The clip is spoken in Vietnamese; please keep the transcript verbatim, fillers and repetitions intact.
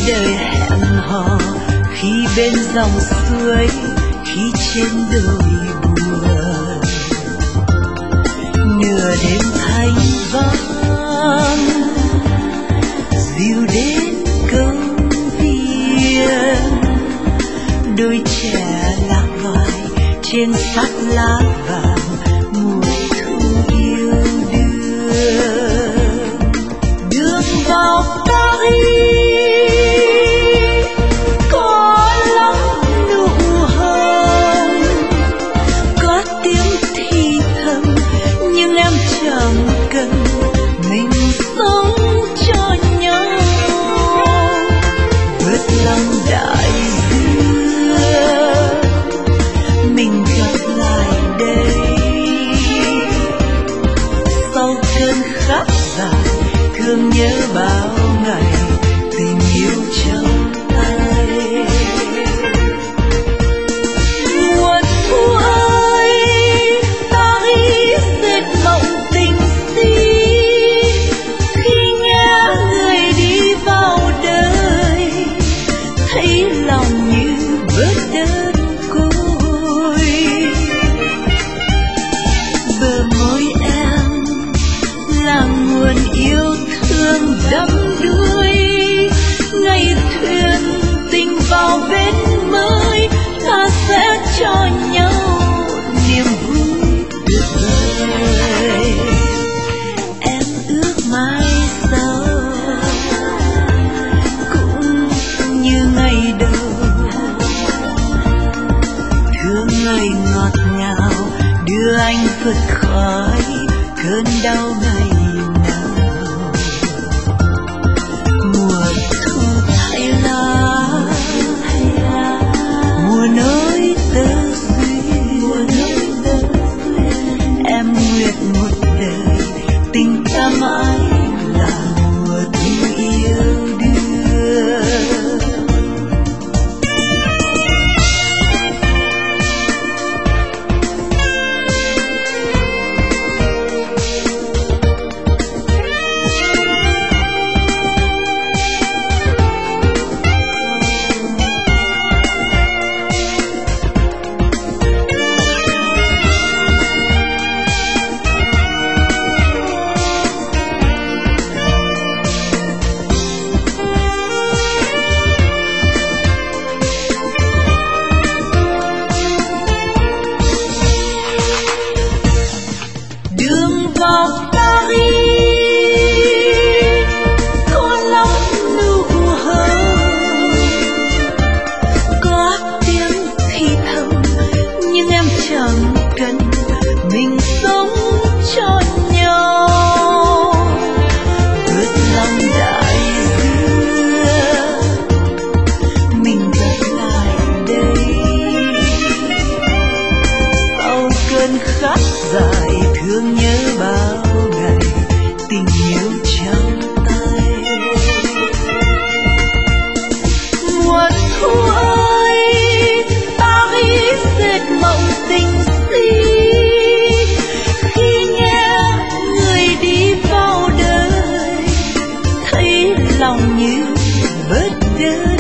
đời hẹn hò, khi bên dòng suối, khi trên đồi buồn. Nửa đêm thanh vắng dịu đến công viên, đôi trẻ lạc loài trên sát lá vàng mùa thu yêu đương. Đường vào Paris có lắm nụ hồng, có tiếng thì thầm nhưng em chẳng cần, mình sống cho nhau. Vượt lòng đại dương mình gặp lại đây, sau cơn khát dài thương nhớ bao ngày tình yêu trong tay. Mùa thu ơi, Paris dệt mộng tình si, khi nghe người đi vào đời thấy lòng như bớt đơn côi. Bờ môi em là nguồn yêu thương đắm đuối, ngày thuyền tình vào bến mới ta sẽ cho nhau niềm vui tuyệt vời. Em ước mai sau cũng như ngày đầu, thương ngày ngọt ngào đưa anh vượt khỏi cơn đau ngày nào. Mùa thu thay lá, mùa nối tơ duyên, em nguyện một đời tình ta mãi là mùa thu yêu đương. Đường vào Paris có lắm nụ hồng, có tiếng thì thầm nhưng em chẳng cần, mình sống cho nhau. Vượt lòng đại dương mình gặp lại đây, sau cơn khát dài thương nhớ bao ngày tình yêu trong tay. Mùa thu ơi, Paris dệt mộng tình si, khi nghe người đi vào đời thấy lòng như bớt đơn